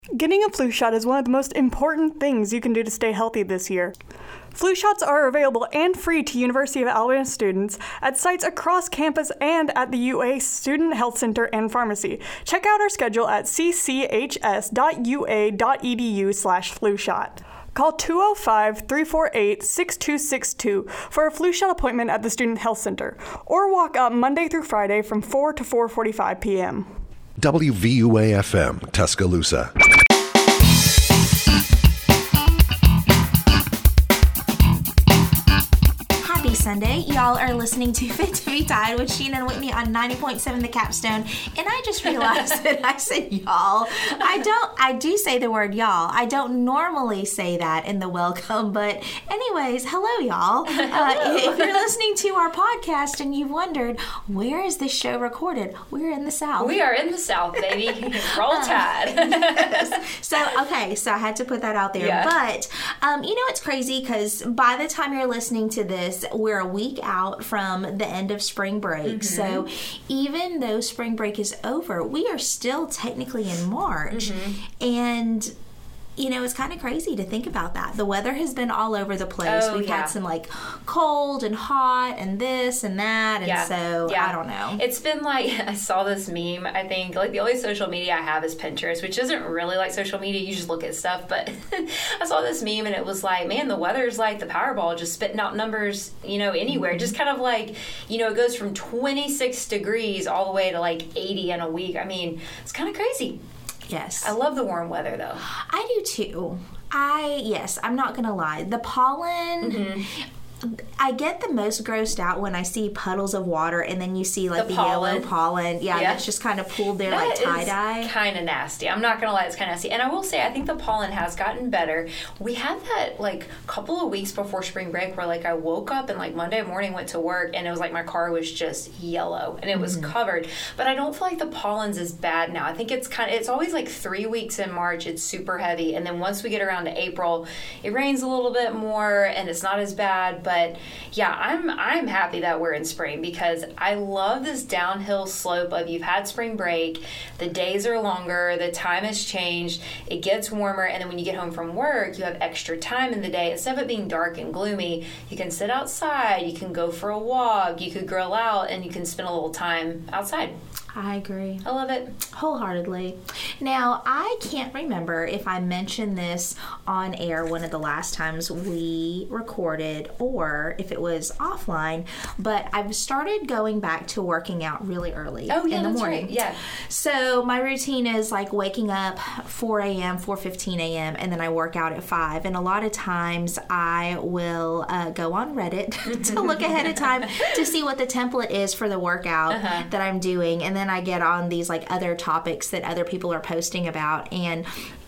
Getting a flu shot is one of the most important things you can do to stay healthy this year. Flu shots are available and free to University of Alabama students at sites across campus and at the UA Student Health Center and Pharmacy. Check out our schedule at cchs.ua.edu/flu shot. Call 205-348-6262 for a flu shot appointment at the Student Health Center, or walk up Monday through Friday from 4 to 4:45 p.m. WVUA-FM, Tuscaloosa. Happy Sunday. Y'all are listening to Fit to Be Tied with Sheena and Whitney on 90.7 The Capstone. And I just realized that I said y'all. I do say the word y'all. I don't normally say that in the welcome, but anyways, hello y'all. If you're listening to our podcast and you've wondered, where is this show recorded? We're in the South. We are in the South, baby. Roll Tide. So I had to put that out there. Yeah. But, it's crazy because by the time you're listening to this, we're a week out from the end of spring break. Mm-hmm. So even though spring break is over, we are still technically in March. Mm-hmm. And it's kind of crazy to think about that. The weather has been all over the place. We've had some cold and hot and this and that. And I don't know. It's been I saw this meme. I think the only social media I have is Pinterest, which isn't really like social media. You just look at stuff. But I saw this meme and it was man, the weather's like the Powerball, just spitting out numbers, anywhere. Mm-hmm. Just kind of it goes from 26 degrees all the way to 80 in a week. I mean, it's kind of crazy. Yes. I love the warm weather, though. I do, too. I'm not going to lie. The pollen... Mm-hmm. I get the most grossed out when I see puddles of water and then you see the yellow pollen. Yeah, that's just kind of pulled there like tie-dye. Kind of nasty. I'm not going to lie, it's kind of nasty. And I will say, I think the pollen has gotten better. We had that couple of weeks before spring break where I woke up and Monday morning went to work and it was my car was just yellow and it was covered. But I don't feel like the pollen's as bad now. I think it's always 3 weeks in March, it's super heavy. And then once we get around to April, it rains a little bit more and it's not as bad. But yeah, I'm happy that we're in spring because I love this downhill slope of you've had spring break, the days are longer, the time has changed, it gets warmer, and then when you get home from work, you have extra time in the day. Instead of it being dark and gloomy, you can sit outside, you can go for a walk, you could grill out, and you can spend a little time outside. I agree. I love it. Wholeheartedly. Now, I can't remember if I mentioned this on air one of the last times we recorded or if it was offline, but I've started going back to working out really early in the morning. Right. Yeah. So my routine is waking up 4 a.m., 4:15 a.m., and then I work out at 5. And a lot of times I will go on Reddit to look ahead of time to see what the template is for the workout that I'm doing. And then I get on these other topics that other people are posting about, and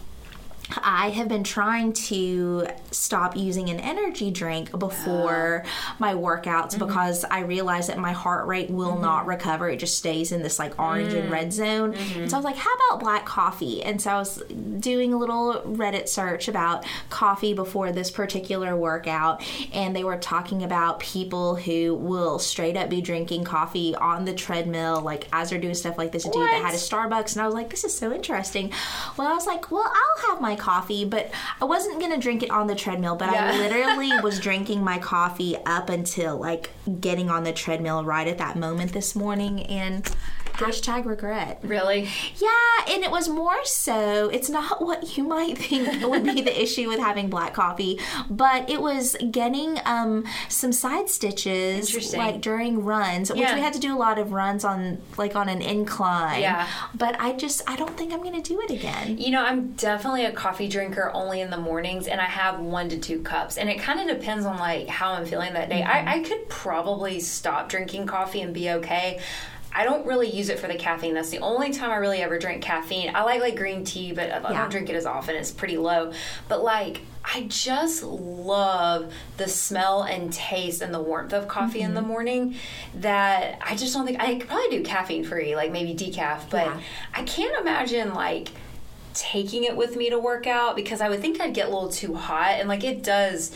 I have been trying to stop using an energy drink before my workouts because I realize that my heart rate will not recover. It just stays in this orange and red zone. And so I was how about black coffee? And so I was doing a little Reddit search about coffee before this particular workout, and they were talking about people who will straight up be drinking coffee on the treadmill as they're doing stuff like this. A dude that had a Starbucks, and I was this is so interesting. Well, I was I'll have my coffee, but I wasn't going to drink it on the treadmill, but I literally was drinking my coffee up until getting on the treadmill right at that moment this morning, and #regret. Really? Yeah, and it was more so, it's not what you might think would be the issue with having black coffee, but it was getting some side stitches during runs, which we had to do a lot of runs on an incline. Yeah. But I don't think I'm going to do it again. I'm definitely a coffee drinker only in the mornings, and I have 1 to 2 cups, and it kind of depends on how I'm feeling that day. I could probably stop drinking coffee and be okay. I don't really use it for the caffeine. That's the only time I really ever drink caffeine. I like green tea, but I don't drink it as often. It's pretty low. But I just love the smell and taste and the warmth of coffee in the morning that I just don't think I could probably do caffeine free, maybe decaf, but I can't imagine taking it with me to work out because I would think I'd get a little too hot, and it does.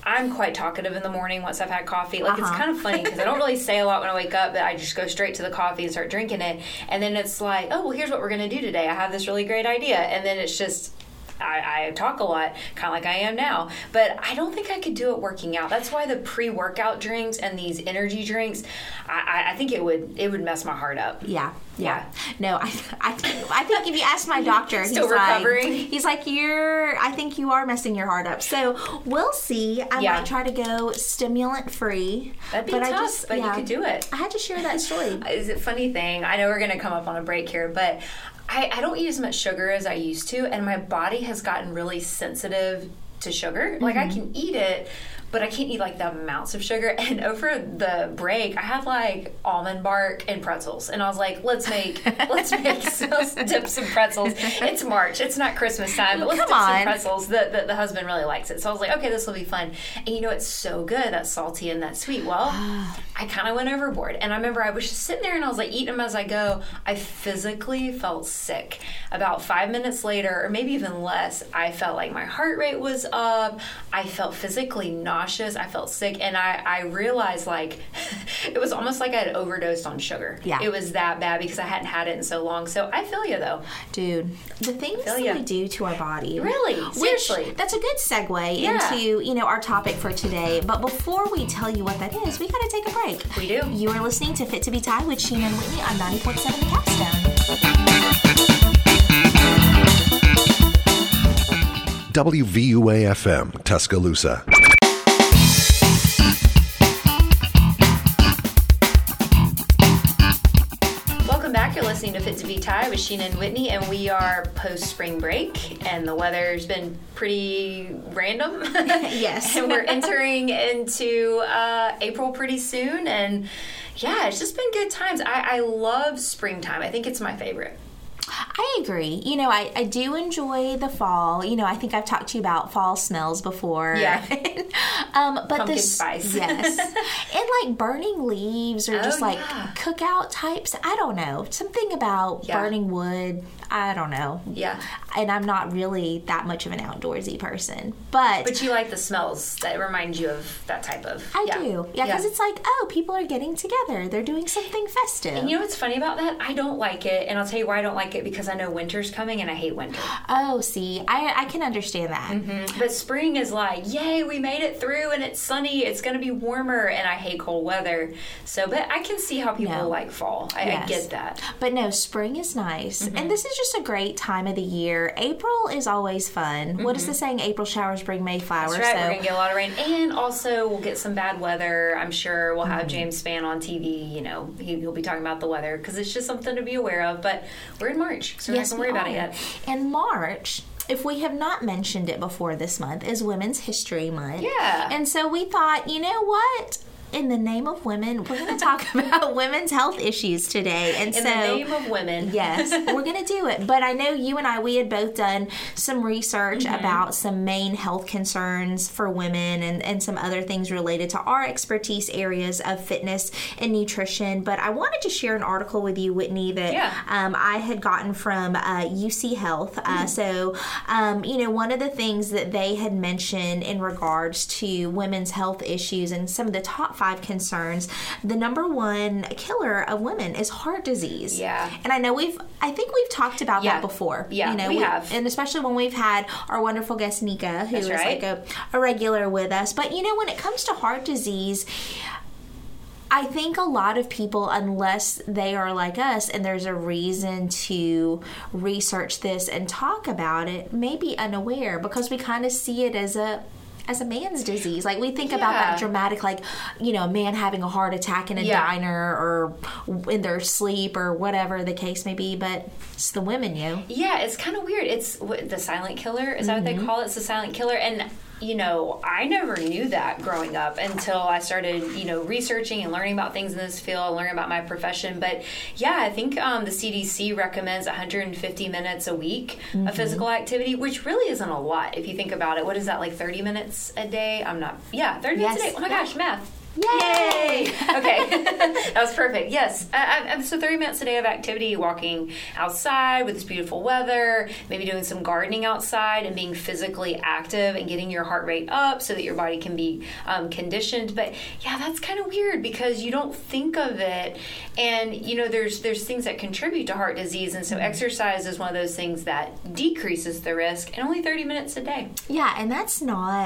I'm quite talkative in the morning once I've had coffee. Like, it's kind of funny because I don't really say a lot when I wake up, but I just go straight to the coffee and start drinking it. And then it's like, oh, well, here's what we're going to do today. I have this really great idea. And then it's just, I talk a lot, kind of like I am now. But I don't think I could do it working out. That's why the pre-workout drinks and these energy drinks, I think it would mess my heart up. Yeah. No, I think if you ask my doctor, Still recovering. He's like, I think you are messing your heart up. So we'll see. I might try to go stimulant free. That'd be tough, but you could do it. I had to share that story. It's a funny thing. I know we're going to come up on a break here, but I don't eat as much sugar as I used to, and my body has gotten really sensitive to sugar. Like, I can eat it, but I can't eat like the amounts of sugar. And over the break, I had like almond bark and pretzels, and I was like, let's make dip some pretzels. It's March, it's not Christmas time, but let's dip some pretzels. The husband really likes it, so I was like, okay, this will be fun. And it's so good, that salty and that sweet. Well, I kind of went overboard, and I remember I was just sitting there and I was like eating them as I go. I physically felt sick. About 5 minutes later, or maybe even less, I felt like my heart rate was up. I felt physically nauseous. I felt sick, and I realized like it was almost like I had overdosed on sugar. Yeah, it was that bad because I hadn't had it in so long. So I feel you though, dude. The things that we do to our body, really, seriously. That's a good segue into our topic for today. But before we tell you what that is, we got to take a break. We do. You are listening to Fit to Be Tied with Sheena and Whitney on 90.7 The Capstone. WVUA-FM, Tuscaloosa. Welcome back. You're listening to Fit to Be Tied with Sheena and Whitney, and we are post-spring break, and the weather's been pretty random. Yes. And we're entering into April pretty soon, and yeah, it's just been good times. I love springtime. I think it's my favorite. I agree. I do enjoy the fall. I think I've talked to you about fall smells before. Yeah. But pumpkin spice. Yes. And like burning leaves or just like cookout types. I don't know. Something about burning wood. I don't know. Yeah. And I'm not really that much of an outdoorsy person. But you like the smells that remind you of that type of. I do. Yeah, because it's like, people are getting together. They're doing something festive. And you know what's funny about that? I don't like it. And I'll tell you why I don't like it, because I know winter's coming and I hate winter. Oh, see, I can understand that. Mm-hmm. But spring is like, yay, we made it through and it's sunny. It's going to be warmer, and I hate cold weather. So, but I can see how people like fall. I get that. But no, spring is nice. Mm-hmm. And this is just a great time of the year. April is always fun. Mm-hmm. What is the saying? April showers bring May flowers. That's right. We're going to get a lot of rain. And also, we'll get some bad weather. I'm sure we'll have James Spann on TV. He'll be talking about the weather because it's just something to be aware of. But we're in March, so we're not going to worry about it yet. And March, if we have not mentioned it before this month, is Women's History Month. Yeah. And so we thought, you know what? In the name of women, we're going to talk about women's health issues today. And in the name of women. Yes, we're going to do it. But I know you and I, we had both done some research about some main health concerns for women and some other things related to our expertise areas of fitness and nutrition. But I wanted to share an article with you, Whitney, that I had gotten from UC Health. One of the things that they had mentioned in regards to women's health issues and some of the top 5 concerns, the number one killer of women is heart disease. Yeah. And I know I think we've talked about that before. Yeah, we have. And especially when we've had our wonderful guest, Nika, who is like a regular with us. But, when it comes to heart disease, I think a lot of people, unless they are like us and there's a reason to research this and talk about it, may be unaware because we kind of see it as a man's disease. Like, we think about that dramatic, like, a man having a heart attack in a diner or in their sleep or whatever the case may be, but it's the women, Yeah, it's kind of weird. It's the silent killer. Is that what they call it? It's the silent killer. And I never knew that growing up until I started, researching and learning about things in this field, learning about my profession. But I think the CDC recommends 150 minutes a week of physical activity, which really isn't a lot if you think about it. What is that, like 30 minutes a day? 30 minutes a day. Oh my gosh, math. Yay! Okay, that was perfect. Yes, so 30 minutes a day of activity, walking outside with this beautiful weather, maybe doing some gardening outside and being physically active and getting your heart rate up so that your body can be conditioned. But yeah, that's kind of weird because you don't think of it, and there's things that contribute to heart disease, and so exercise is one of those things that decreases the risk, and only 30 minutes a day. Yeah, and that's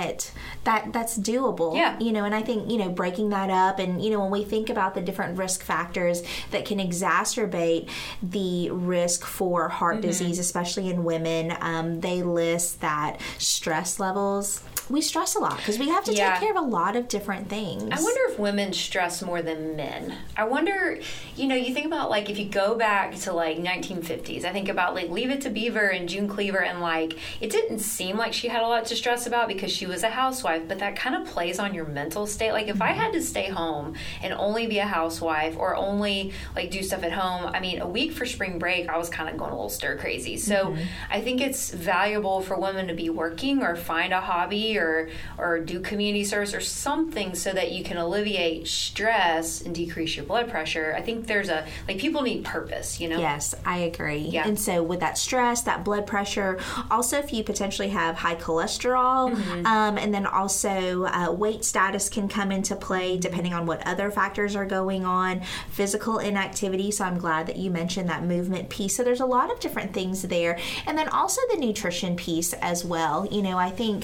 doable. Yeah. And I think, breaking that up, and, when we think about the different risk factors that can exacerbate the risk for heart disease, especially in women, they list that stress levels. We stress a lot because we have to take care of a lot of different things. I wonder if women stress more than men. I wonder, you think about, like, if you go back to, like, 1950s, I think about, like, Leave It to Beaver and June Cleaver, and, like, it didn't seem like she had a lot to stress about because she was a housewife, but that kind of plays on your mental state. Like, if I had to stay home and only be a housewife or only, like, do stuff at home, I mean, a week for spring break, I was kind of going a little stir crazy. So I think it's valuable for women to be working or find a hobby or do community service or something so that you can alleviate stress and decrease your blood pressure. I think people need purpose, Yes, I agree. Yeah. And so with that stress, that blood pressure, also if you potentially have high cholesterol, and then also weight status can come into play depending on what other factors are going on, physical inactivity. So I'm glad that you mentioned that movement piece. So there's a lot of different things there. And then also the nutrition piece as well. I think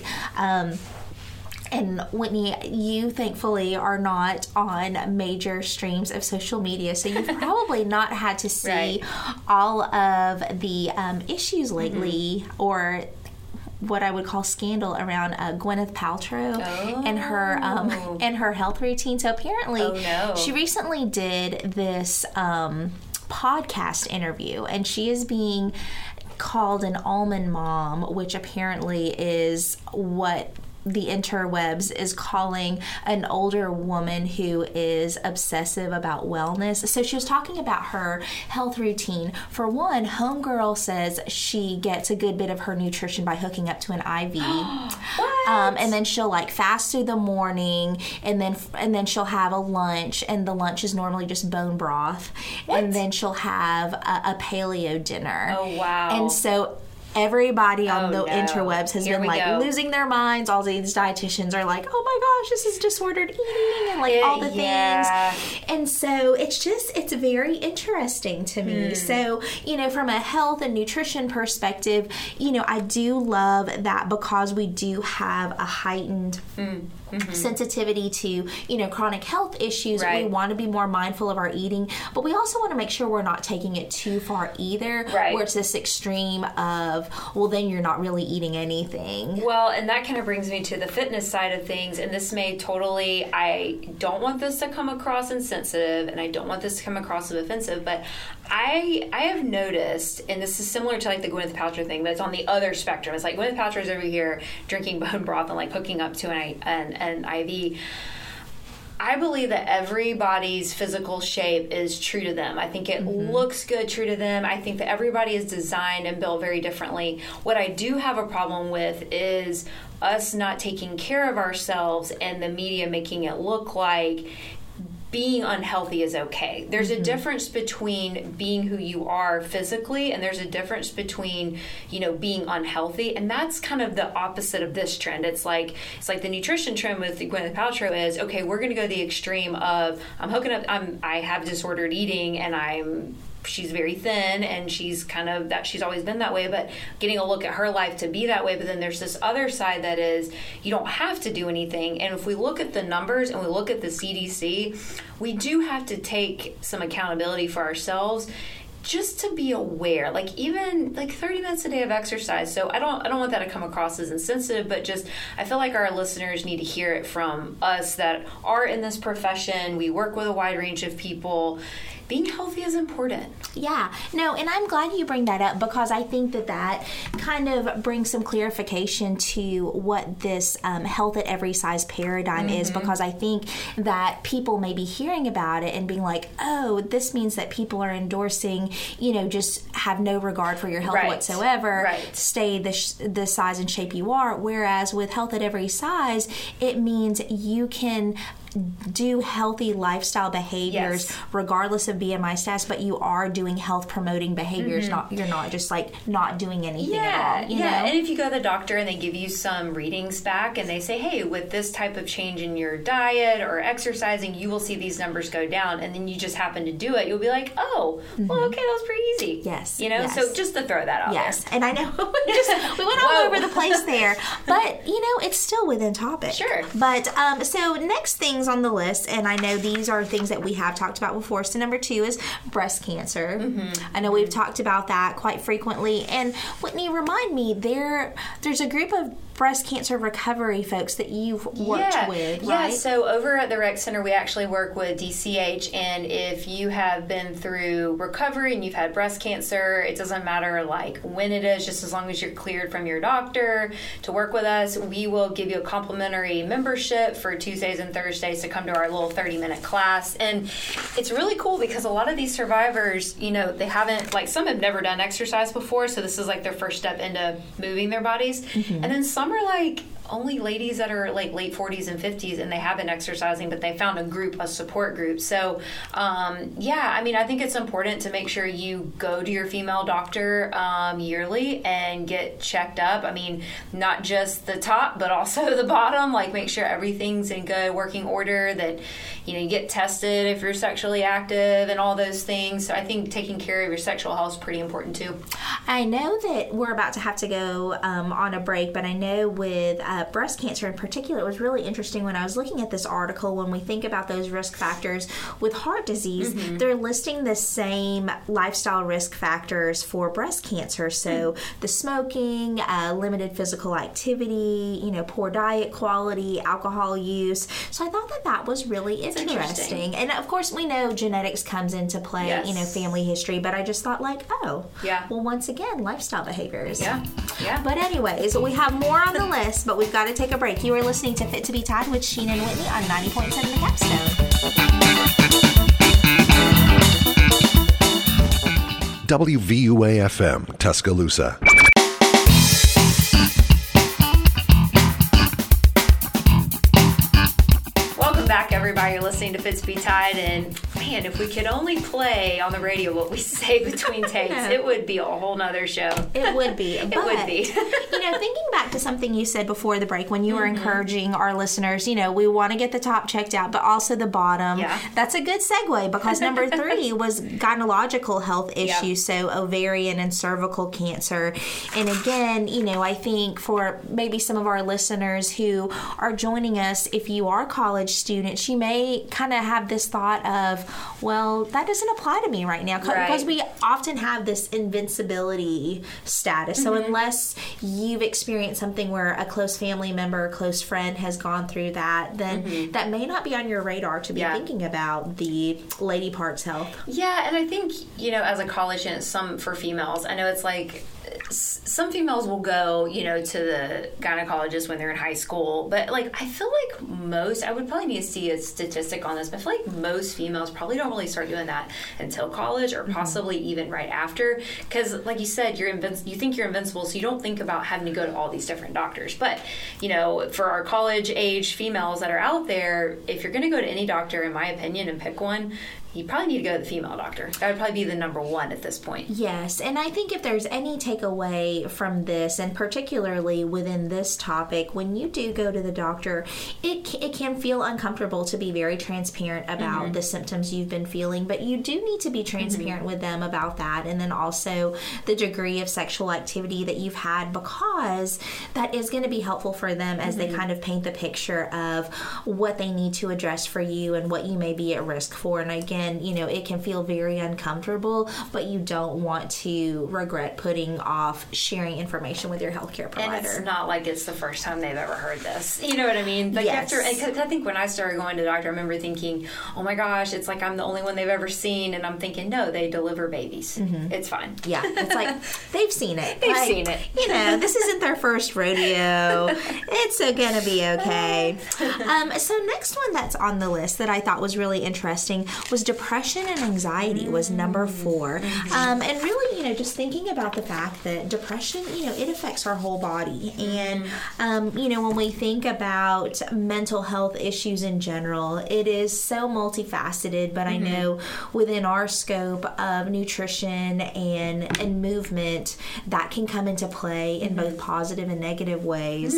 and Whitney, you thankfully are not on major streams of social media, so you've probably not had to see all of the issues lately or what I would call scandal around Gwyneth Paltrow and her health routine. So apparently she recently did this podcast interview, and she is being called an almond mom, which apparently is what the interwebs is calling an older woman who is obsessive about wellness. So she was talking about her health routine. For one, homegirl says she gets a good bit of her nutrition by hooking up to an IV. And then she'll fast through the morning, and then she'll have a lunch, and the lunch is normally just bone broth. What? And then she'll have a paleo dinner. Oh, wow. And so everybody on the interwebs has been losing their minds. All these dietitians are like, oh my gosh, this is disordered eating and all the things. And so it's very interesting to me. So, from a health and nutrition perspective, I do love that because we do have a heightened sensitivity to, chronic health issues. Right. We want to be more mindful of our eating, but we also want to make sure we're not taking it too far either, where it's this extreme of, well, then you're not really eating anything. Well, and that kind of brings me to the fitness side of things, and this I don't want this to come across insensitive, and I don't want this to come across as offensive, but I have noticed, and this is similar to the Gwyneth Paltrow thing, but it's on the other spectrum. It's like Gwyneth Paltrow's over here drinking bone broth and hooking up to an IV. I believe that everybody's physical shape is true to them. I think it looks good true to them. I think that everybody is designed and built very differently. What I do have a problem with is us not taking care of ourselves and the media making it look like being unhealthy is okay. There's a difference between being who you are physically, and there's a difference between, being unhealthy. And that's kind of the opposite of this trend. It's like the nutrition trend with Gwyneth Paltrow is, okay, we're going to go to the extreme of I have disordered eating, and she's very thin, and she's she's always been that way, but getting a look at her life to be that way. But then there's this other side that is, you don't have to do anything. And if we look at the numbers and we look at the CDC, we do have to take some accountability for ourselves, just to be aware, even 30 minutes a day of exercise. So I don't want that to come across as insensitive, but just I feel like our listeners need to hear it from us that are in this profession. We work with a wide range of people. Being healthy is important. Yeah. No, and I'm glad you bring that up, because I think that kind of brings some clarification to what this health at every size paradigm is, because I think that people may be hearing about it and being like, oh, this means that people are endorsing, just have no regard for your health whatsoever. Stay the size and shape you are. Whereas with health at every size, it means you can do healthy lifestyle behaviors regardless of BMI status, but you are doing health promoting behaviors. You're not just like not doing anything at all. You know? And if you go to the doctor and they give you some readings back and they say, hey, with this type of change in your diet or exercising, you will see these numbers go down, and then you just happen to do it, you'll be like, oh, well, okay, that was pretty easy. Yes. You know, so just to throw that out there. And I know we went all over the place there, but you know, it's still within topic. Sure. But so next things on the list, and I know these are things that we have talked about before. So number 2 is breast cancer. I know we've talked about that quite frequently. And Whitney, remind me, there's a group of breast cancer recovery folks that you've worked with, right? Yeah, so over at the Rec Center, we actually work with DCH, and if you have been through recovery and you've had breast cancer, it doesn't matter like when it is, just as long as you're cleared from your doctor to work with us, we will give you a complimentary membership for Tuesdays and Thursdays to come to our little 30-minute class. And it's really cool because a lot of these survivors, you know, they haven't, like some have never done exercise before, so this is like their first step into moving their bodies. And then some are like only ladies that are like late 40s and 50s and they have been exercising, but they found a support group. So I mean, I think it's important to make sure you go to your female doctor yearly and get checked up. I mean, not just the top, but also the bottom, like make sure everything's in good working order, that, you know, you get tested if you're sexually active and all those things. So I think taking care of your sexual health is pretty important too. I know that we're about to have to go on a break, but I know with breast cancer in particular, it was really interesting when I was looking at this article. When we think about those risk factors with heart disease, they're listing the same lifestyle risk factors for breast cancer. So the smoking, limited physical activity, you know, poor diet quality, alcohol use. So I thought that was really interesting. And of course, we know genetics comes into play, you know, family history, but I just thought like, well, once again, lifestyle behaviors. Yeah. But anyways, we have more on the list, but we've got to take a break. You are listening to Fit to be Tied with Sheena and Whitney on 90.7 The Capstone. WVUA-FM, Tuscaloosa. Back, everybody. You're listening to Fit to be Tied, and man, if we could only play on the radio what we say between takes, it would be a whole nother show. It would be. It would be. You know, thinking back to something you said before the break when you were encouraging our listeners, you know, we want to get the top checked out, but also the bottom. Yeah. That's a good segue because number 3 was gynecological health issues, so ovarian and cervical cancer. And again, you know, I think for maybe some of our listeners who are joining us, if you are college students, you may kind of have this thought of, well, that doesn't apply to me right now, because we often have this invincibility status. So unless you've experienced something where a close family member or close friend has gone through that, then that may not be on your radar to be thinking about the lady parts health. Yeah, and I think, you know, as a college student, for females, I know it's like some females will go, you know, to the gynecologist when they're in high school, but like I feel like I would probably need to see a statistic on this, but I feel like most females probably don't really start doing that until college or possibly even right after, because like you said, you think you're invincible, so you don't think about having to go to all these different doctors. But, you know, for our college age females that are out there, if you're going to go to any doctor, in my opinion, and pick one, you probably need to go to the female doctor. That would probably be the number one at this point. Yes, and I think if there's any takeaway from this, and particularly within this topic, when you do go to the doctor, it can feel uncomfortable to be very transparent about the symptoms you've been feeling, but you do need to be transparent with them about that, and then also the degree of sexual activity that you've had, because that is going to be helpful for them as they kind of paint the picture of what they need to address for you and what you may be at risk for. And again, you know, it can feel very uncomfortable, but you don't want to regret putting off sharing information with your healthcare provider. And it's not like it's the first time they've ever heard this. You know what I mean? Like yes. I think when I started going to the doctor, I remember thinking, oh my gosh, it's like I'm the only one they've ever seen. And I'm thinking, no, they deliver babies. It's fine. Yeah. It's like, they've seen it. They've seen it. You know, this isn't their first rodeo. It's going to be okay. So next one that's on the list that I thought was really interesting was depression depression and anxiety was number 4. And really, just thinking about the fact that depression, it affects our whole body. And, when we think about mental health issues in general, it is so multifaceted, but I know within our scope of nutrition and movement, that can come into play in both positive and negative ways.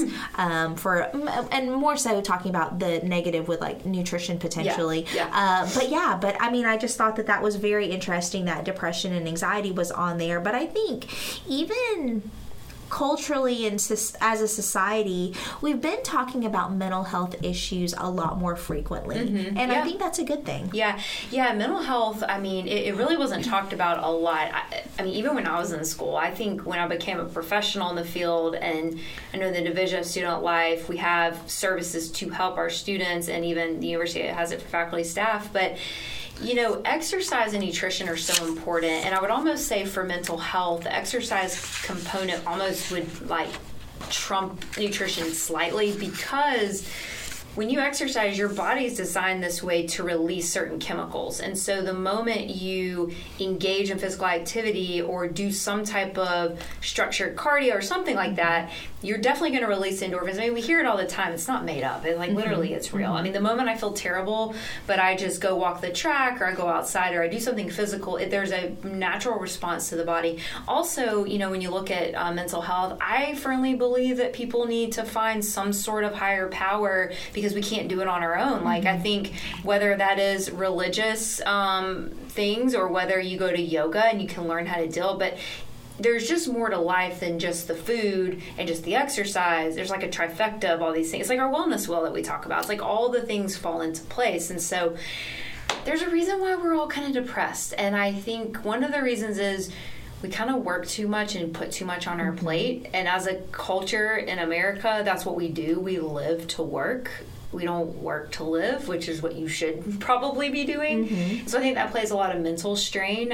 And more so talking about the negative with like nutrition potentially. But I mean, I just thought that was very interesting that depression and anxiety was on there. But I think even culturally and as a society, we've been talking about mental health issues a lot more frequently. And I think that's a good thing. Yeah, mental health, I mean, it really wasn't talked about a lot. I mean, even when I was in school, I think when I became a professional in the field, and I know the Division of Student Life, we have services to help our students, and even the university has it for faculty staff, but exercise and nutrition are so important, and I would almost say for mental health, the exercise component almost would like trump nutrition slightly, because when you exercise, your body is designed this way to release certain chemicals. And so the moment you engage in physical activity or do some type of structured cardio or something like that, you're definitely going to release endorphins. I mean, we hear it all the time. It's not made up. Literally, it's real. I mean, the moment I feel terrible, but I just go walk the track, or I go outside, or I do something physical, there's a natural response to the body. Also, when you look at mental health, I firmly believe that people need to find some sort of higher power, because we can't do it on our own. Like, I think whether that is religious things, or whether you go to yoga and you can learn how to deal, but there's just more to life than just the food and just the exercise. There's like a trifecta of all these things. It's like our wellness wheel that we talk about. It's like all the things fall into place. And so there's a reason why we're all kind of depressed. And I think one of the reasons is we kind of work too much and put too much on our plate. And as a culture in America, that's what we do. We live to work. We don't work to live, which is what you should probably be doing. So I think that plays a lot of mental strain.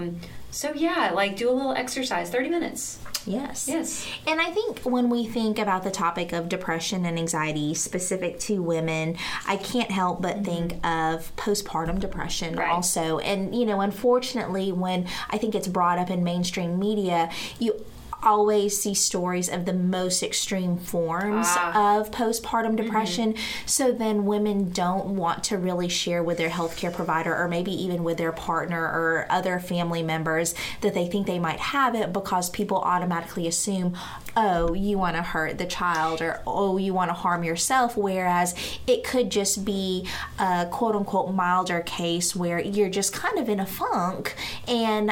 Do a little exercise, 30 minutes. Yes. And I think when we think about the topic of depression and anxiety specific to women, I can't help but think of postpartum depression also. And, unfortunately, when I think it's brought up in mainstream media, you always see stories of the most extreme forms of postpartum depression. So then women don't want to really share with their healthcare provider, or maybe even with their partner or other family members, that they think they might have it, because people automatically assume, oh, you want to hurt the child, or oh, you want to harm yourself, whereas it could just be a quote-unquote milder case where you're just kind of in a funk, and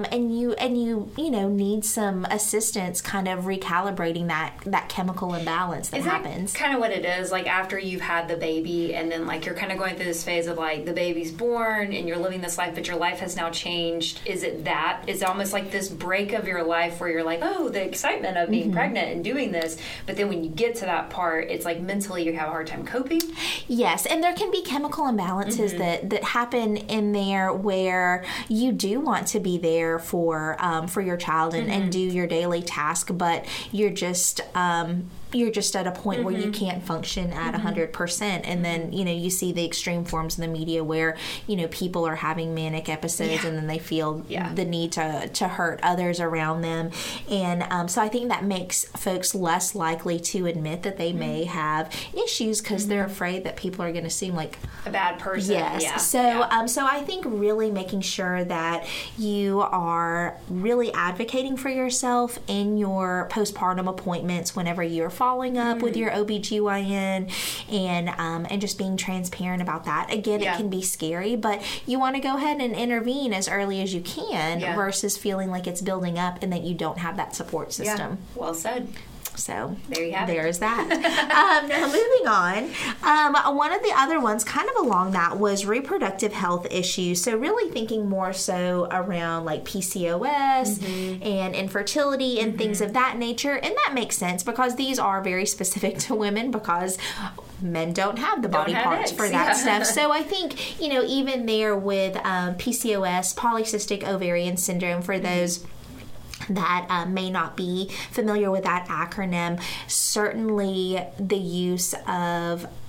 you need some assistance kind of recalibrating that chemical imbalance that happens. Kind of what it is, like after you've had the baby, and then like you're kind of going through this phase of like the baby's born and you're living this life, but your life has now changed. Is it that? It's almost like this break of your life where you're like, oh, the excitement of being pregnant and doing this, but then when you get to that part, it's like mentally you have a hard time coping. Yes, and there can be chemical imbalances that happen in there where you do want to be there for your child and do your daily task, but you're just at a point where you can't function at 100%. And then, you see the extreme forms in the media where, people are having manic episodes and then they feel the need to hurt others around them. And so I think that makes folks less likely to admit that they may have issues, because they're afraid that people are going to seem like a bad person. Yes. Yeah. So I think really making sure that you are really advocating for yourself in your postpartum appointments whenever you're following up with your OBGYN, and just being transparent about that. Again, it can be scary, but you want to go ahead and intervene as early as you can versus feeling like it's building up and that you don't have that support system. Yeah. Well said. So there you have it. There's that. Now moving on, one of the other ones kind of along that was reproductive health issues. So really thinking more so around like PCOS and infertility and things of that nature. And that makes sense, because these are very specific to women, because men don't have the body parts for that stuff. So I think, even there with PCOS, polycystic ovarian syndrome, for those that may not be familiar with that acronym, certainly the use of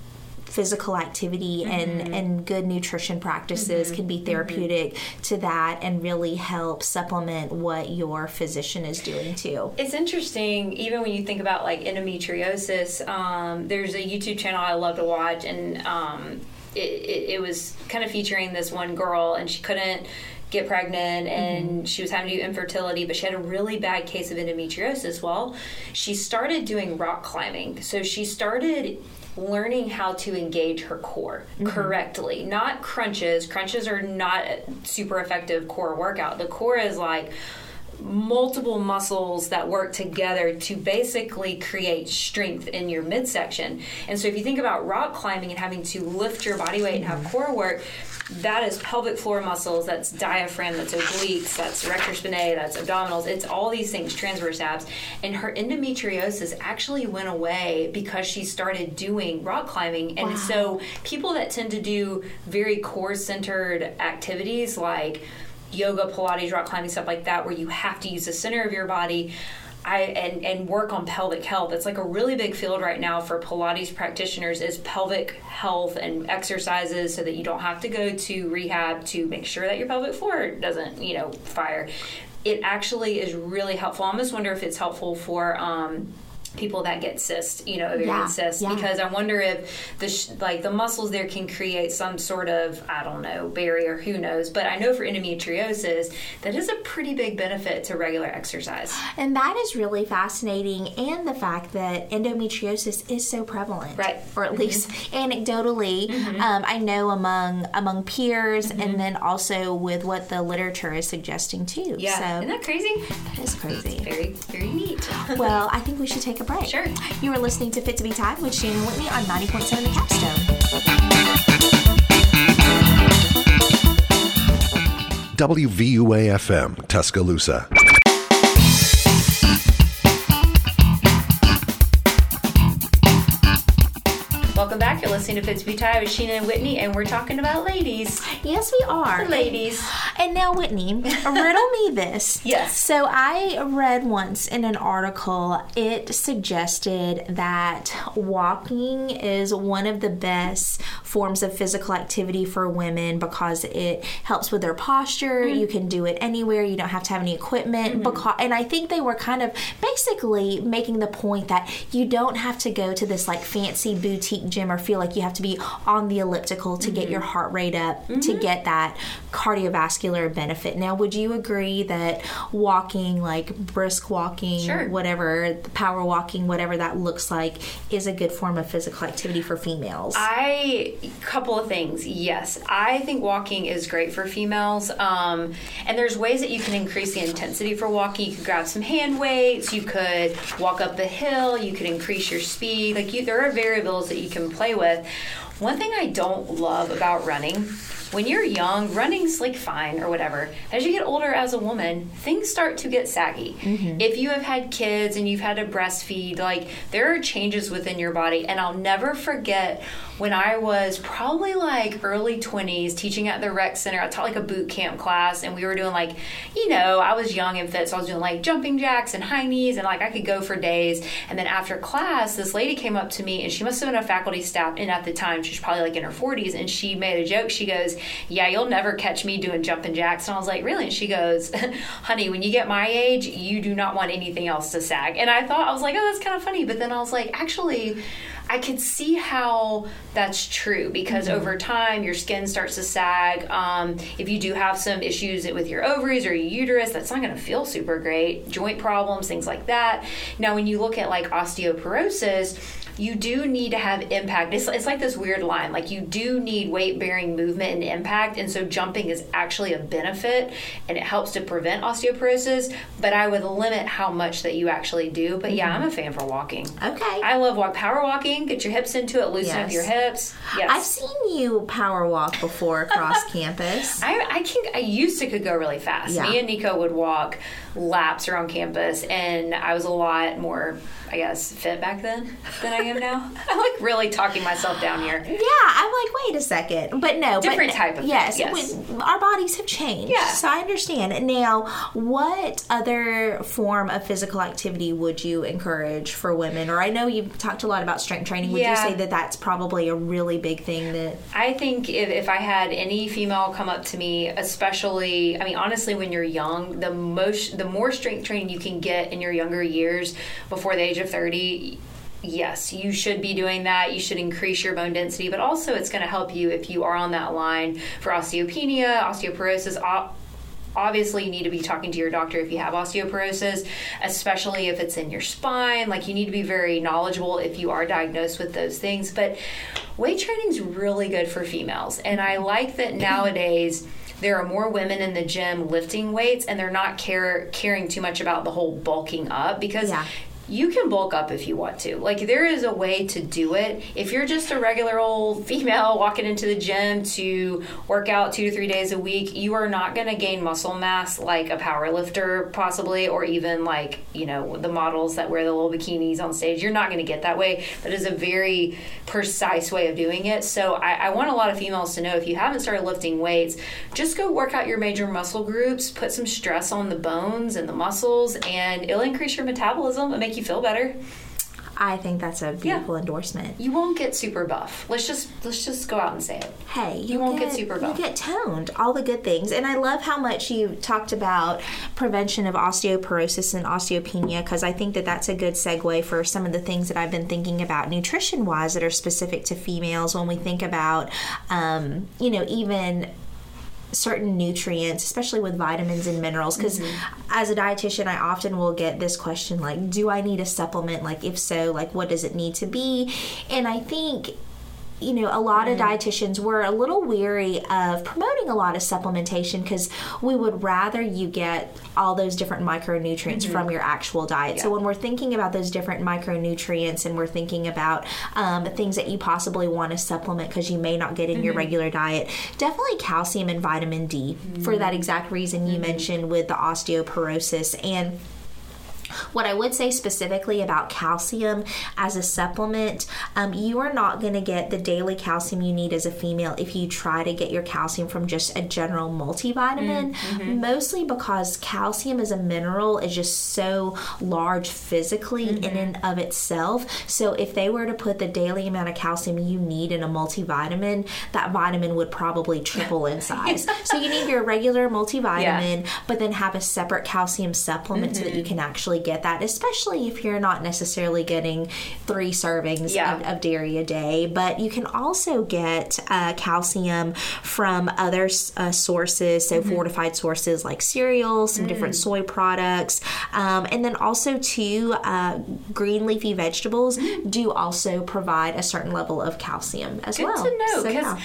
physical activity and good nutrition practices can be therapeutic to that and really help supplement what your physician is doing too. It's interesting, even when you think about like endometriosis, there's a YouTube channel I love to watch, and it was kind of featuring this one girl, and she couldn't get pregnant, and she was having to do infertility, but she had a really bad case of endometriosis. Well, she started doing rock climbing. So she started learning how to engage her core correctly. Not crunches. Crunches are not a super effective core workout. The core is like multiple muscles that work together to basically create strength in your midsection. And so if you think about rock climbing and having to lift your body weight and have core work, that is pelvic floor muscles, that's diaphragm, that's obliques, that's rectus spinae, that's abdominals. It's all these things, transverse abs. And her endometriosis actually went away because she started doing rock climbing. And so people that tend to do very core-centered activities like yoga, Pilates, rock climbing, stuff like that, where you have to use the center of your body, and work on pelvic health. It's like a really big field right now for Pilates practitioners is pelvic health and exercises so that you don't have to go to rehab to make sure that your pelvic floor doesn't, fire. It actually is really helpful. I almost wonder if it's helpful for people that get cysts, ovarian cysts, because I wonder if the muscles there can create some sort of, I don't know, barrier, who knows. But I know for endometriosis, that is a pretty big benefit to regular exercise. And that is really fascinating, and the fact that endometriosis is so prevalent. Right. Or at least anecdotally, I know among peers, and then also with what the literature is suggesting too. Yeah, so, isn't that crazy? That is crazy. It's very, very neat. Well, I think we should take a break. Sure. You are listening to Fit to be Tied with Shannon Whitney on 90.7 The Capstone. WVUA-FM, Tuscaloosa. Welcome back. You're listening to Fit to be Tied with Sheena and Whitney, and we're talking about ladies. Yes, we are. The ladies. And now, Whitney, riddle me this. Yes. So I read once in an article, it suggested that walking is one of the best forms of physical activity for women because it helps with their posture. You can do it anywhere. You don't have to have any equipment. And I think they were kind of basically making the point that you don't have to go to this like fancy boutique gym or feel like you have to be on the elliptical to get your heart rate up to get that cardiovascular benefit. Now, would you agree that walking, like brisk walking, whatever, power walking, whatever that looks like, is a good form of physical activity for females? Couple of things. Yes, I think walking is great for females. And there's ways that you can increase the intensity for walking. You could grab some hand weights. You could walk up the hill. You could increase your speed. There are variables that you can play with. One thing I don't love about running, when you're young, running's like fine or whatever. As you get older as a woman, things start to get saggy. If you have had kids and you've had to breastfeed, there are changes within your body. And I'll never forget when I was probably early 20s teaching at the rec center. I taught a boot camp class, and we were doing I was young and fit, so I was doing jumping jacks and high knees, and I could go for days. And then after class, this lady came up to me, and she must have been a faculty staff, and at the time she was probably in her 40s, and she made a joke. She goes, "Yeah, you'll never catch me doing jumping jacks." And I was like, "Really?" And she goes, "Honey, when you get my age, you do not want anything else to sag." And I was like, oh, that's kind of funny. But then I was like, actually, I could see how that's true because over time your skin starts to sag. If you do have some issues with your ovaries or your uterus, that's not going to feel super great. Joint problems, things like that. Now, when you look at osteoporosis, you do need to have impact. It's like this weird line. You do need weight-bearing movement and impact, and so jumping is actually a benefit, and it helps to prevent osteoporosis, but I would limit how much that you actually do. But yeah, I'm a fan for walking. Okay. I love power walking. Get your hips into it, loosen up your hips. Yes. I've seen you power walk before across campus. I used to could go really fast. Me and Nico would walk laps around campus, and I was a lot more I guess, fit back then than I am now. I'm like really talking myself down here. Yeah, I'm like, wait a second. But no. Different type of yes, yes. Our bodies have changed. Yeah. So I understand. Now, what other form of physical activity would you encourage for women? Or I know you've talked a lot about strength training. Would you say that that's probably a really big thing that... I think if I had any female come up to me, especially, I mean, honestly, when you're young, the more strength training you can get in your younger years before the age of 30, yes, you should be doing that. You should increase your bone density, but also it's going to help you if you are on that line for osteopenia, osteoporosis. Obviously, you need to be talking to your doctor if you have osteoporosis, especially if it's in your spine. Like, you need to be very knowledgeable if you are diagnosed with those things. But weight training is really good for females. And I like that nowadays there are more women in the gym lifting weights, and they're not caring too much about the whole bulking up, because you can bulk up if you want to. Like, there is a way to do it. If you're just a regular old female walking into the gym to work out 2 to 3 days a week, you are not going to gain muscle mass like a power lifter possibly, or even like, you know, the models that wear the little bikinis on stage. You're not going to get that way. That is a very precise way of doing it. So I want a lot of females to know, if you haven't started lifting weights, just go work out your major muscle groups, put some stress on the bones and the muscles, and it'll increase your metabolism and make you feel better. I think that's a beautiful endorsement. You won't get super buff. Let's just go out and say it. Hey, you won't get super buff. You get toned. All the good things. And I love how much you talked about prevention of osteoporosis and osteopenia, because I think that that's a good segue for some of the things that I've been thinking about nutrition-wise that are specific to females when we think about, even certain nutrients, especially with vitamins and minerals, because as a dietitian, I often will get this question like, do I need a supplement? Like, if so, like, what does it need to be? And I think, you know, a lot of dietitians were a little weary of promoting a lot of supplementation, because we would rather you get all those different micronutrients from your actual diet. So when we're thinking about those different micronutrients, and we're thinking about things that you possibly want to supplement because you may not get in your regular diet, definitely calcium and vitamin D for that exact reason you mentioned with the osteoporosis. And what I would say specifically about calcium as a supplement, you are not going to get the daily calcium you need as a female if you try to get your calcium from just a general multivitamin, mostly because calcium as a mineral is just so large physically in and of itself. So if they were to put the daily amount of calcium you need in a multivitamin, that vitamin would probably triple in size. So you need your regular multivitamin, but then have a separate calcium supplement so that you can actually get that, especially if you're not necessarily getting 3 servings of dairy a day. But you can also get calcium from other sources, so fortified sources like cereal, some different soy products, and then also too, green leafy vegetables do also provide a certain level of calcium as well. Good to know, because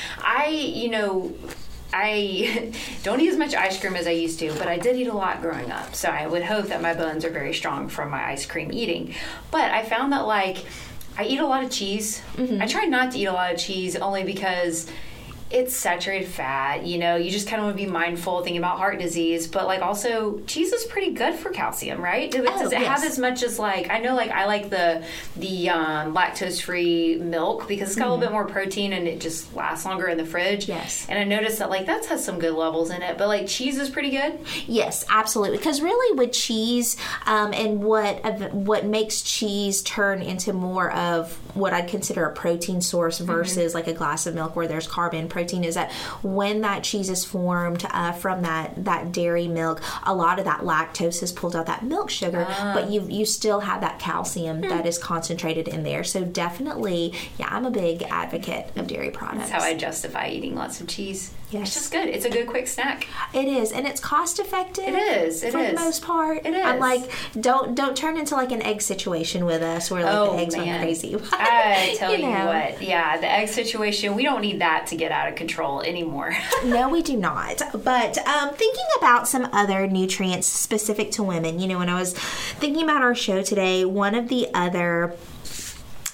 I don't eat as much ice cream as I used to, but I did eat a lot growing up. So I would hope that my bones are very strong from my ice cream eating. But I found that, like, I eat a lot of cheese. I try not to eat a lot of cheese only because it's saturated fat, you know, you just kind of want to be mindful thinking about heart disease, but like also cheese is pretty good for calcium, right? Does it have as much as, like, I know, like, I like the lactose-free milk because it's got a little bit more protein and it just lasts longer in the fridge. Yes. And I noticed that, like, that has some good levels in it, but like cheese is pretty good. Yes, absolutely. Because really with cheese, and what makes cheese turn into more of what I'd consider a protein source versus like a glass of milk where there's carb and protein is that when that cheese is formed from that dairy milk, a lot of that lactose is pulled out, that milk sugar, but you still have that calcium that is concentrated in there. So definitely, I'm a big advocate of dairy products. That's how I justify eating lots of cheese. Yes. It's just good. It's a good quick snack. It is, and it's cost effective. It is. For the most part. It is. I'm like, don't turn into like an egg situation with us where like the eggs went crazy. I tell you what, the egg situation, we don't need that to get out of control anymore. No, we do not. But thinking about some other nutrients specific to women, you know, when I was thinking about our show today, one of the other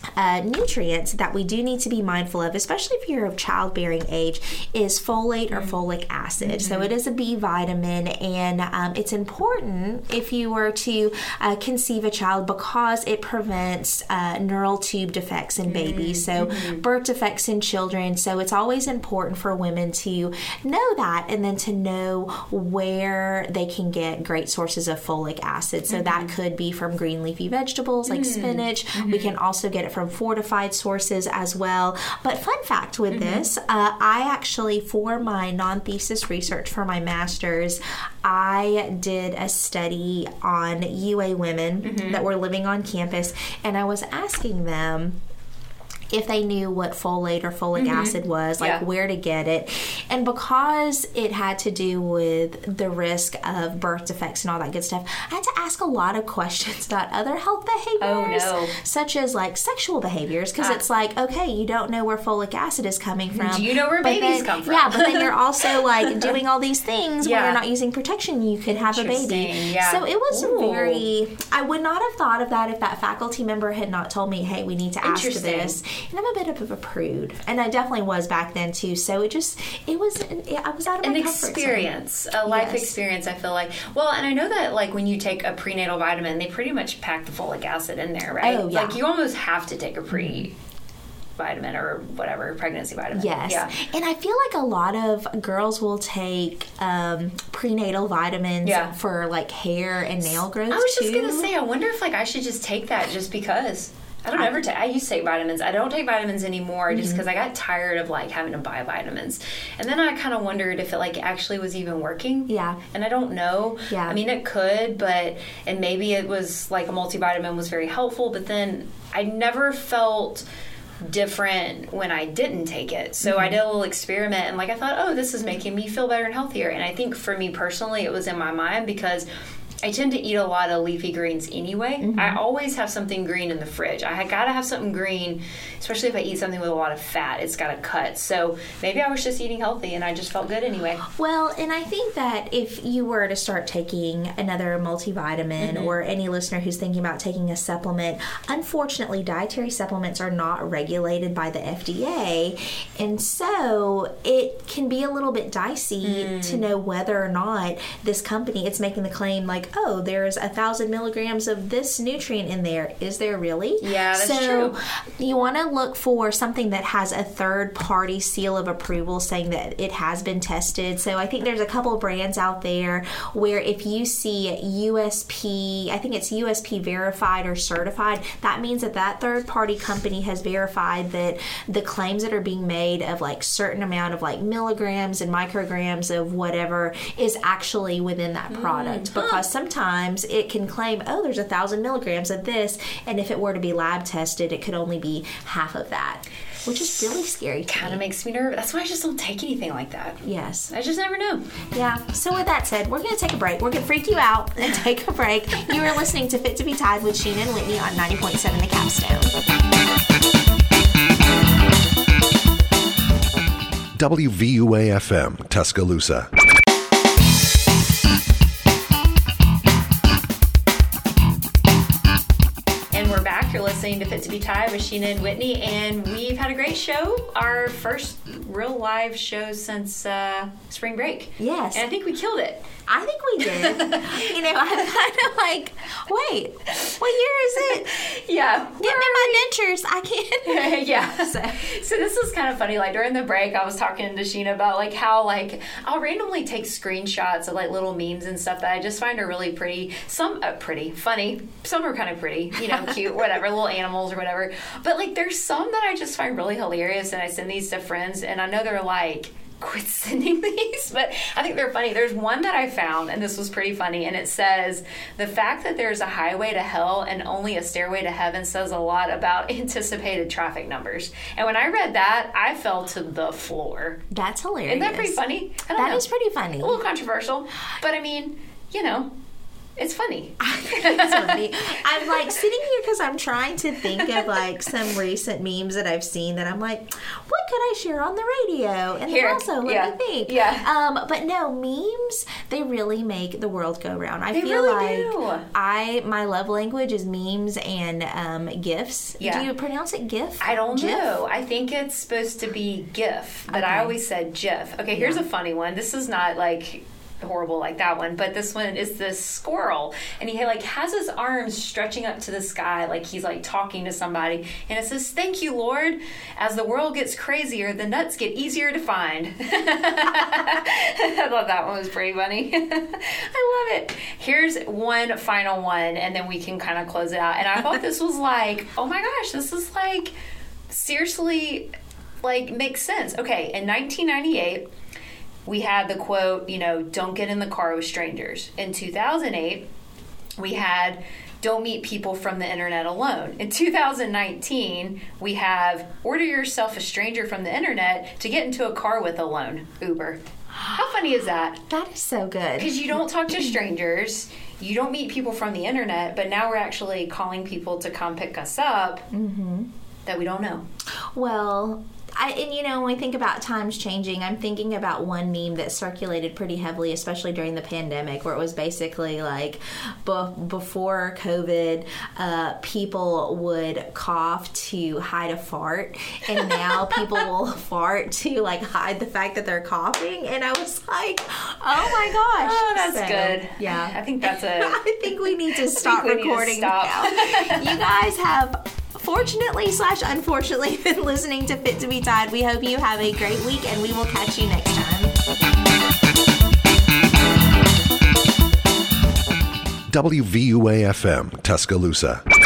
nutrients that we do need to be mindful of, especially if you're of childbearing age, is folate or folic acid. So it is a B vitamin, and it's important if you were to conceive a child because it prevents neural tube defects in babies, so birth defects in children. So it's always important for women to know that, and then to know where they can get great sources of folic acid. So that could be from green leafy vegetables like spinach. We can also get it from fortified sources as well. But fun fact with this, I actually, for my non-thesis research for my master's, I did a study on UA women that were living on campus, and I was asking them if they knew what folate or folic acid was, like where to get it. And because it had to do with the risk of birth defects and all that good stuff, I had to ask a lot of questions about other health behaviors, such as like sexual behaviors, because it's like, okay, you don't know where folic acid is coming from. Do you know where babies come from? Yeah, but then you're also like doing all these things when you're not using protection, you could have a baby. Yeah. So it was very, I would not have thought of that if that faculty member had not told me, hey, we need to ask this. And I'm a bit of a prude, and I definitely was back then too. So I was out of my comfort zone. A life experience, I feel like. Well, and I know that like when you take a prenatal vitamin, they pretty much pack the folic acid in there, right? Oh, yeah. Like you almost have to take a vitamin or whatever, pregnancy vitamin. Yes. Yeah. And I feel like a lot of girls will take prenatal vitamins for like hair and nail growth. I was just going to say, I wonder if like I should just take that just because. I used to take vitamins. I don't take vitamins anymore just because I got tired of like having to buy vitamins. And then I kind of wondered if it like actually was even working. Yeah. And I don't know. Yeah. I mean, it could, and maybe it was like a multivitamin was very helpful, but then I never felt different when I didn't take it. So I did a little experiment, and like I thought, oh, this is making me feel better and healthier. And I think for me personally, it was in my mind because I tend to eat a lot of leafy greens anyway. I always have something green in the fridge. I got to have something green, especially if I eat something with a lot of fat. It's got to cut. So maybe I was just eating healthy and I just felt good anyway. Well, and I think that if you were to start taking another multivitamin or any listener who's thinking about taking a supplement, unfortunately, dietary supplements are not regulated by the FDA. And so it can be a little bit dicey to know whether or not this company, it's making the claim like, oh, there's 1,000 milligrams of this nutrient in there. Is there really? Yeah, that's true. So you want to look for something that has a third-party seal of approval saying that it has been tested. So I think there's a couple of brands out there where if you see USP, I think it's USP verified or certified, that means that that third-party company has verified that the claims that are being made of like certain amount of like milligrams and micrograms of whatever is actually within that product. Because sometimes it can claim, oh, there's 1,000 milligrams of this, and if it were to be lab tested, it could only be half of that, which is really scary. Kind of makes me nervous. That's why I just don't take anything like that. Yes. I just never know. Yeah. So with that said, we're going to take a break. We're going to freak you out and take a break. You are listening to Fit to be Tied with Sheena and Whitney on 90.7 The Capstone. WVUA-FM, Tuscaloosa. You're listening to Fit to be Tied with Sheena and Whitney, and we've had a great show. Our first real live show since spring break. Yes. And I think we killed it. I think we did. You know, I'm kind of like, wait, what year is it? Yeah. Getting in my dentures. I can't. Yeah. So this was kind of funny. Like during the break, I was talking to Sheena about like how like I'll randomly take screenshots of like little memes and stuff that I just find are really pretty. Some pretty, funny. Some are kind of pretty, you know, cute, whatever, little animals or whatever. But like there's some that I just find really hilarious, and I send these to friends, and I know they're like, quit sending these, but I think they're funny. There's one that I found, and this was pretty funny, and it says, the fact that there's a highway to hell and only a stairway to heaven says a lot about anticipated traffic numbers. And when I read that, I fell to the floor. That's hilarious. Isn't that pretty funny? That is pretty funny. A little controversial, but I mean, you know, It's funny. It's funny. I'm like sitting here because I'm trying to think of like some recent memes that I've seen that I'm like, what could I share on the radio? And then also let me think. Yeah. But no, memes, they really make the world go round. I feel really like my love language is memes and GIFs. Yeah. Do you pronounce it GIF? I don't GIF? know. I think it's supposed to be GIF, but I always said GIF. Okay, here's a funny one. This is not like horrible like that one, but this one is this squirrel, and he like has his arms stretching up to the sky like he's like talking to somebody, and it says, "Thank you, Lord. As the world gets crazier, the nuts get easier to find." I thought that one was pretty funny. I love it. Here's one final one, and then we can kind of close it out. And I thought this was like, oh my gosh, this is like seriously like makes sense. Okay, in 1998 we had the quote, don't get in the car with strangers. In 2008, we had, don't meet people from the internet alone. In 2019, we have, order yourself a stranger from the internet to get into a car with alone. Uber. How funny is that? That is so good. Because you don't talk to strangers, you don't meet people from the internet, but now we're actually calling people to come pick us up that we don't know. Well, when we think about times changing, I'm thinking about one meme that circulated pretty heavily, especially during the pandemic, where it was basically like before COVID, people would cough to hide a fart, and now people will fart to like hide the fact that they're coughing. And I was like, oh my gosh. Oh, that's good. Yeah. I think that's I think we need to stop recording now. You guys have fortunately/unfortunately been listening to Fit to be Tied. We hope you have a great week, and we will catch you next time. WVUA-FM, Tuscaloosa.